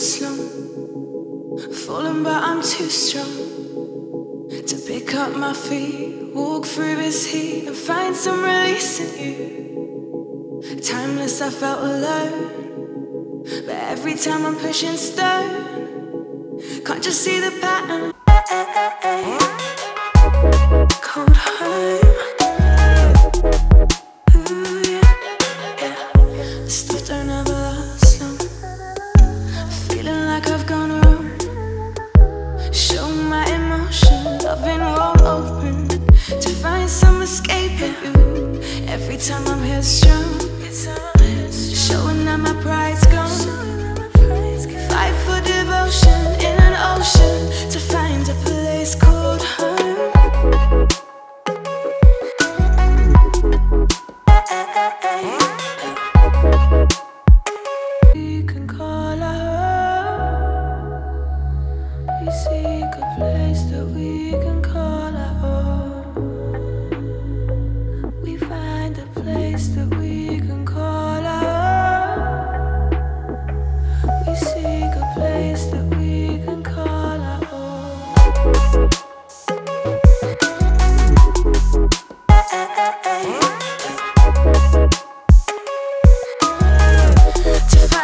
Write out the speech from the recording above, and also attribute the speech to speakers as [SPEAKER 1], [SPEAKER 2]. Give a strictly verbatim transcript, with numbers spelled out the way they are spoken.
[SPEAKER 1] last long. Falling, but I'm too strong to pick up my feet, walk through this heat and find some release in you. Timeless, I felt alone, but every time I'm pushing stone, can't you see the pattern? Cold home. Ooh, yeah, yeah. This stuff don't ever last long. Feeling like I've gone wrong. Show my emotion, I've been wide open to find some escape in you. Every time I'm headstrong, showing that my pride's gone. Fight for devotion in an ocean to find a place called home. We can call our home. We seek a place that we can call our own. We find a place that we can call our own. We seek a place that we can call our own. To find